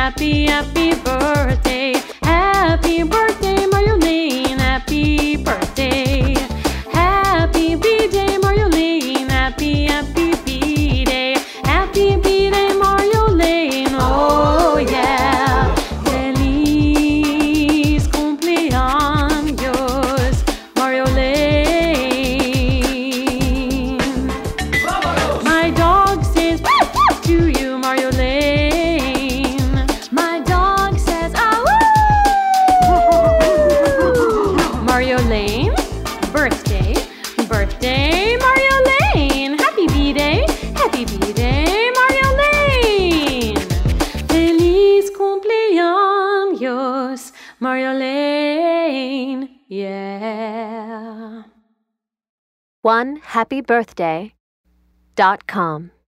Happy, happy birthday. Happy birthday, Marjolein. Happy birthday. Happy B-Day, Marjolein. Happy, happy B-Day. Happy B-Day, Marjolein. Oh yeah. Feliz cumpleaños, Marjolein. My dog says to you, Marjolein. My dog says Marjolein, birthday, birthday, Marjolein. Happy B-Day, happy B-Day, Marjolein. Feliz cumpleaños, Marjolein. Yeah. OneHappyBirthday.com